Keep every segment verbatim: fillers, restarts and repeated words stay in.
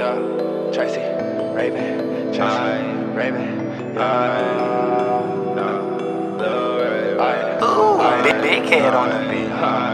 Yeah, Tracy, Raven, Tracy, Raven, yeah. Ooh, big, big head on the beat.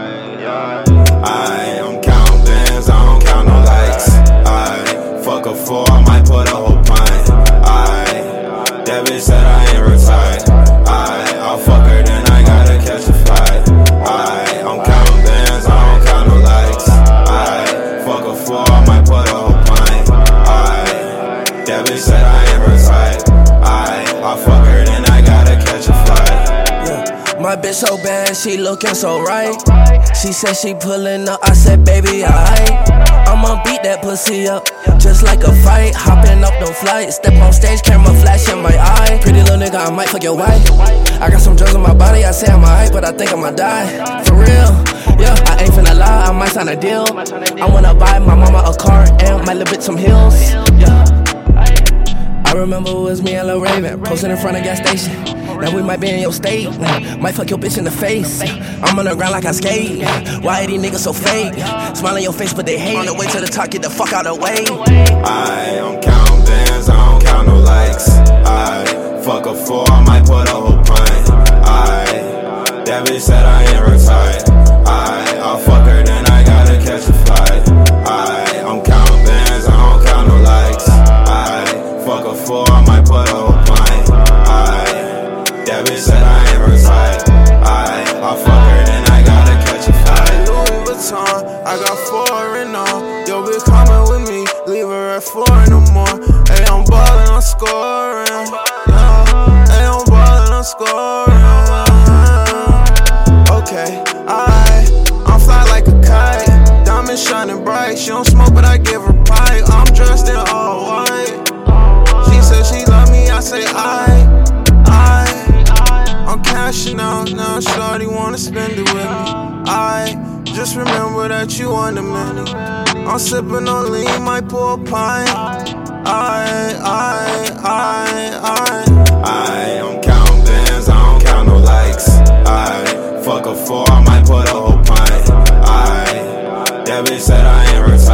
I am counting bands, I don't count no likes. I fuck a four, I might put a whole pint. I, that bitch said I ain't retired. I, I'll fuck her, then I gotta catch a flight. I, I'm counting bands, I don't count no likes. I fuck a four, I might put a whole pint. I, that bitch said I ain't retired. I, I'll fuck her, then I gotta catch a flight. My bitch so bad, she looking so right. She said she pulling up, I said baby alright. I'ma beat that pussy up, just like a fight. Hopping up them flights, step on stage, camera flash in my eye. Pretty little nigga, I might fuck your wife. I got some drugs on my body, I say I'm alright, but I think I'ma die. For real, yeah, I ain't finna lie, I might sign a deal. I wanna buy my mama a car and my little bitch some heels. Yeah. I remember it was me and Lil Raven, posted in front of gas station. Now we might be in your state, might fuck your bitch in the face. I'm on the ground like I skate. Why these niggas so fake? Smile on your face, but they hate. On the way to the top, get the fuck out of the way. I don't count bands, I don't count no likes. I fuck a four, I might put a whole pint. I, that bitch said I ain't retired. I, I'll fuck her, then I gotta catch a flight. I, I'm counting bands, I don't count no likes. I fuck a four, I might put a whole pint. I, that bitch said I ain't retired. I, I'll fuck her, then I gotta catch a flight. Louis Vuitton, I got foreign on. Yo, bitch coming with me, leave her at four in the morning. Hey, I'm ballin', I'm scoring. Yeah. Hey, I'm ballin', I'm scoring. Okay, I, I'm fly like a kite. Diamonds shining bright. She don't smoke, but I give her pipe. I'm dressed in all white. She said she love me, I say I. I'm cashing out now, shawty wanna spend it with me. I just remember that you want a minute. I'm sipping on lean, might pour a pint. I, I, I, I I am counting bands, I don't count no likes. I fuck a four, I might put a whole pint. I, that bitch said I ain't retired.